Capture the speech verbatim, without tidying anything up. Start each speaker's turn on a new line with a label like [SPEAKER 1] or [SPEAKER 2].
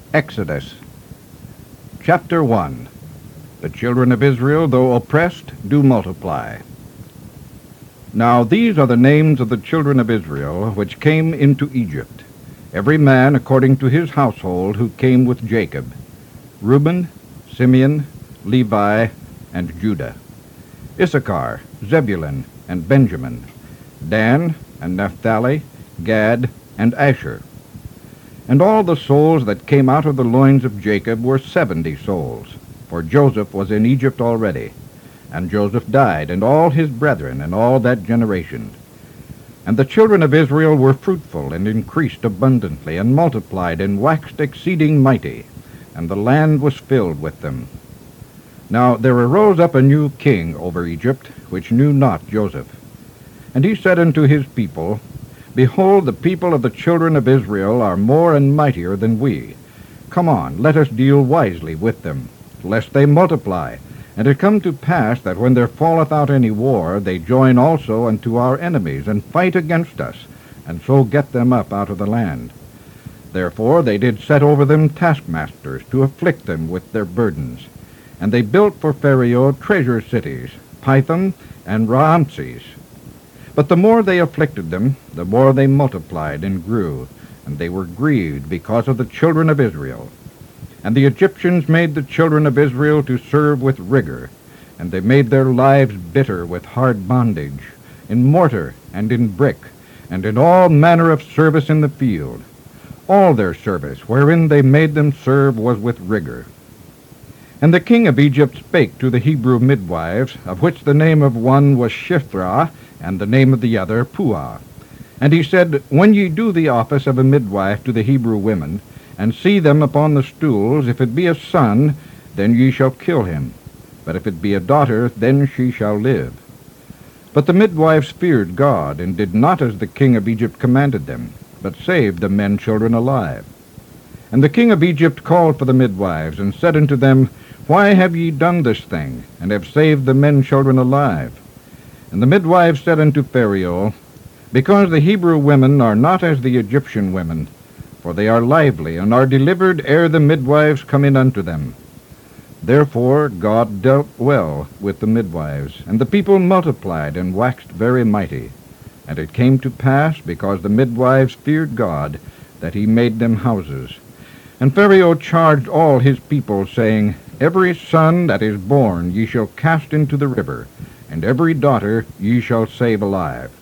[SPEAKER 1] Exodus Chapter one. The children of Israel, though oppressed, do multiply. Now these are the names of the children of Israel, which came into Egypt, every man according to his household who came with Jacob: Reuben, Simeon, Levi, and Judah; Issachar, Zebulun, and Benjamin; Dan, and Naphtali, Gad, and Asher. And all the souls that came out of the loins of Jacob were seventy souls, for Joseph was in Egypt already. And Joseph died, and all his brethren, and all that generation. And the children of Israel were fruitful, and increased abundantly, and multiplied, and waxed exceeding mighty, and the land was filled with them. Now there arose up a new king over Egypt, which knew not Joseph. And he said unto his people, Behold, the people of the children of Israel are more and mightier than we. Come on, let us deal wisely with them, lest they multiply. And it come to pass that when there falleth out any war, they join also unto our enemies, and fight against us, and so get them up out of the land. Therefore they did set over them taskmasters, to afflict them with their burdens. And they built for Pharaoh treasure cities, Pithom and Raamses. But the more they afflicted them, the more they multiplied and grew, and they were grieved because of the children of Israel. And the Egyptians made the children of Israel to serve with rigor, and they made their lives bitter with hard bondage, in mortar and in brick, and in all manner of service in the field. All their service wherein they made them serve was with rigor. And the king of Egypt spake to the Hebrew midwives, of which the name of one was Shiphrah, and the name of the other Puah. And he said, When ye do the office of a midwife to the Hebrew women, and see them upon the stools, if it be a son, then ye shall kill him. But if it be a daughter, then she shall live. But the midwives feared God, and did not as the king of Egypt commanded them, but saved the men children alive. And the king of Egypt called for the midwives, and said unto them, Why have ye done this thing, and have saved the men children alive? And the midwives said unto Pharaoh, Because the Hebrew women are not as the Egyptian women, for they are lively, and are delivered ere the midwives come in unto them. Therefore God dealt well with the midwives, and the people multiplied and waxed very mighty. And it came to pass, because the midwives feared God, that he made them houses. And Pharaoh charged all his people, saying, Every son that is born ye shall cast into the river, and every daughter ye shall save alive.